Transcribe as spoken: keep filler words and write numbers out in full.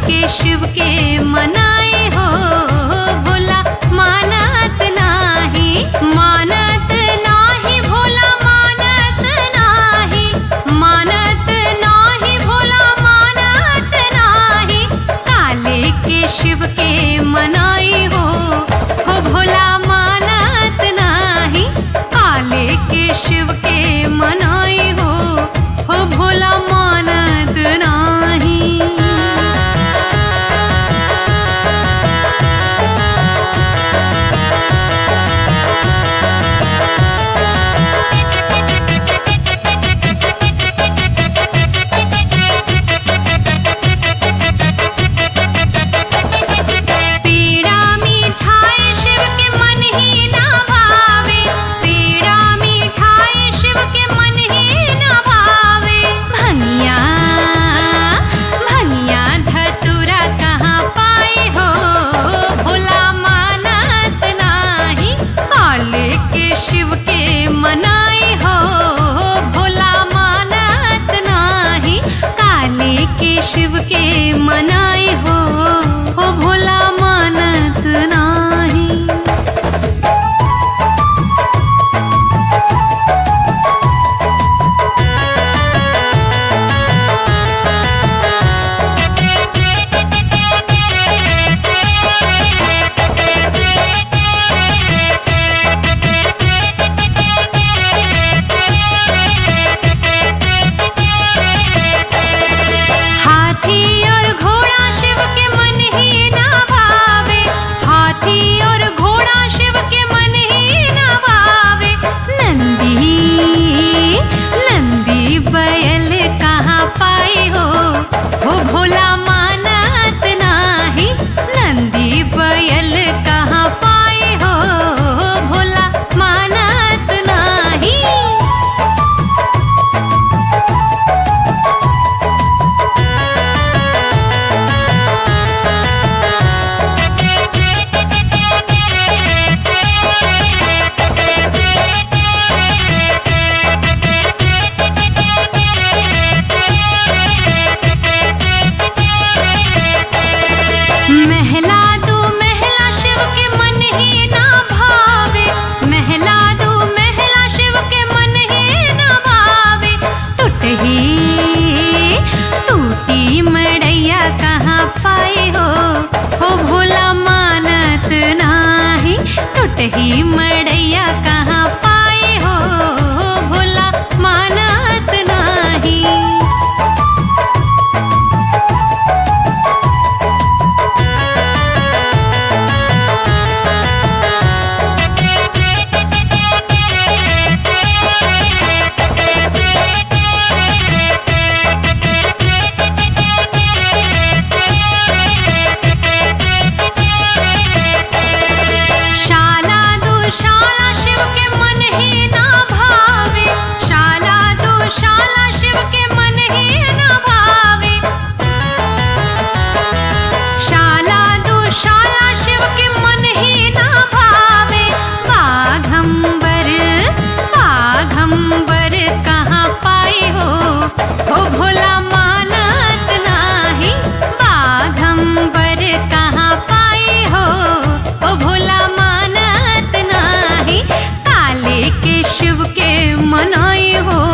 के शिव के मनाए हो भोला मानत नाही मानत नाही भोला मानत नाही मानत नाही भोला मानत नाही काले के शिव के मनाए हो हो भोला मानत नाही काले के शिव के मनाए हो हो भोला मानत नाही। शिव के मनाए हो भोला मानत नाही काले के शिव के मनाए हो हो भोला मानत नाही। टूटी मड़ैया कहाँ पाए हो हो भोला मानत नाही टूटही मड़ैया कहाँ पाए हो भोला मानत नाही। शिव के मनाए हो